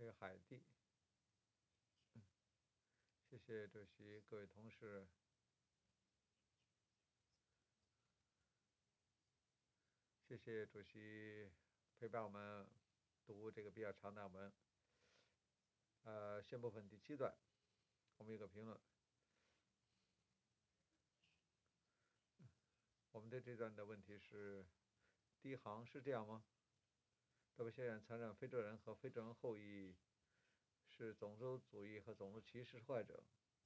有海蒂。谢谢主席，各位同事。谢谢主席陪伴我们读这个比较长的文。先部分第7段，我们有个评论。我们对这段的问题是：第一行是这样吗？德维先生承认非洲人和非洲人后裔是种族主义和种族歧视受害者。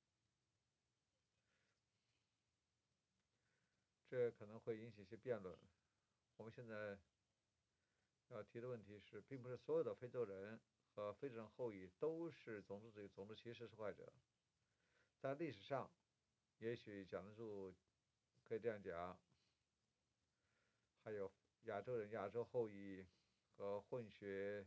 这可能会引起一些辩论。我们现在要提的问题是，并不是所有的非洲人和非洲人后裔都是种族主义、种族歧视受害者。在历史上，也许讲得住，可以这样讲，还有亚洲人、亚洲后裔和混血。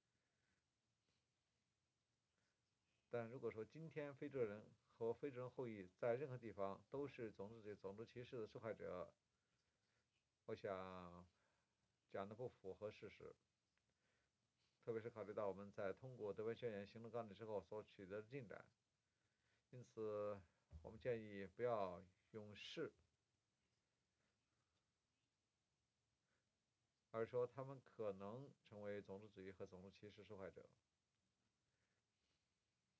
但如果说今天非洲人和非洲人后裔在任何地方都是种族主义、种族歧视的受害者，我想讲的不符合事实。特别是考虑到我们在通过德文宣言行动纲领之后所取得的进展，因此我们建议不要用是，而说他们可能成为种族主义和种族歧视受害者。